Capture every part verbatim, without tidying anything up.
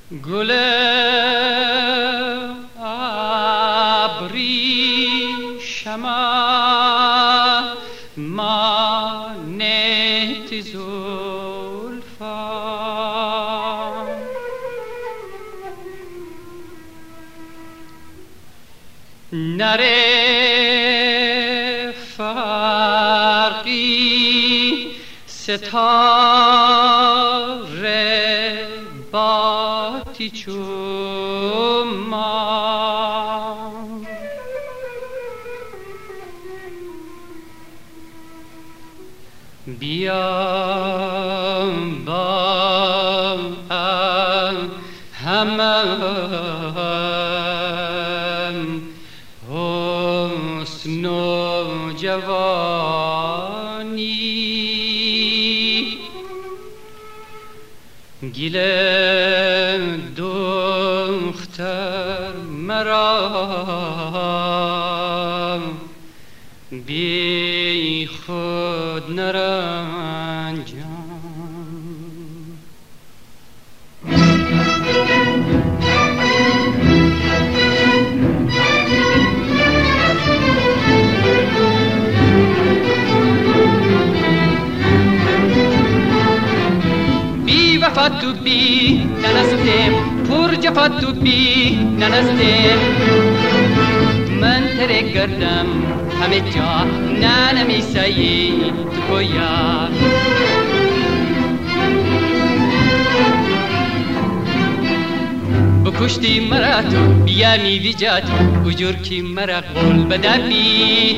گل ابریشم مانت زلفا نره فرقی ستاره باتی چون ما بیا با هم حسن و جوانی گل دختر مرا بی خود نرنجان بی وفا تو بی ننستم پر جفا تو بی ننستم من تره گردم همه جا نه نمیسایی تو گویا بکشتی مرا تو بیا میوی جا تو اجور کی مرا قول بدبی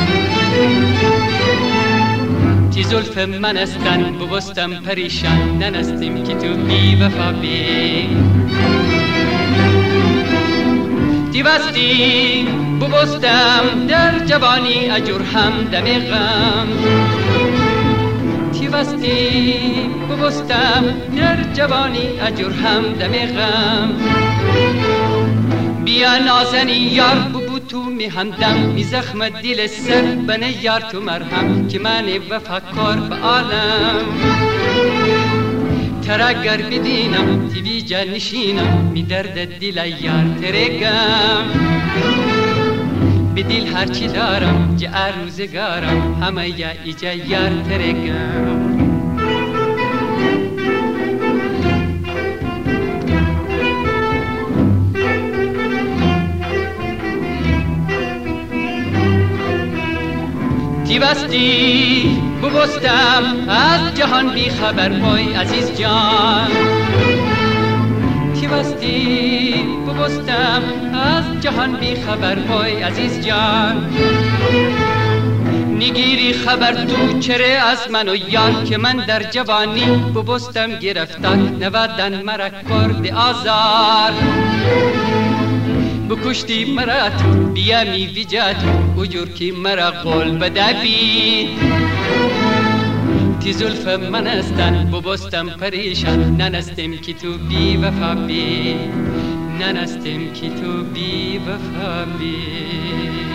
تی زلف من استن ببستم پریشان ننستیم که تو بی وفا بی تی بستی ببستم در جوانی اجور هم دم غم تی بستی ببستم در جوانی اجور هم دم غم بیا نازنی یار ببو تو می همدم می زخم دل سر بنه یار تو مرهم که من وفا کار به عالم ترا گر بدینم تی بی جا نشینم می درد دل یار ترگم به دل هرچی دارم جا روزگارم همه یا ایجا یار ترگم تی بستی ببستم از جهان بی خبر پای عزیز جان تی بستی ببستم از جهان بی خبر پای عزیز جان نگیری خبر تو چره از من و یار که من در جوانی ببستم گرفتار نودن مرا کرد آزار بکشتی مرا تو بیا میوی جا تو اجور کی مرا قول بدبی تی زلف من استن ببستم پریشان ننستم که تو بی وفا بی ننستم که تو بی وفا بی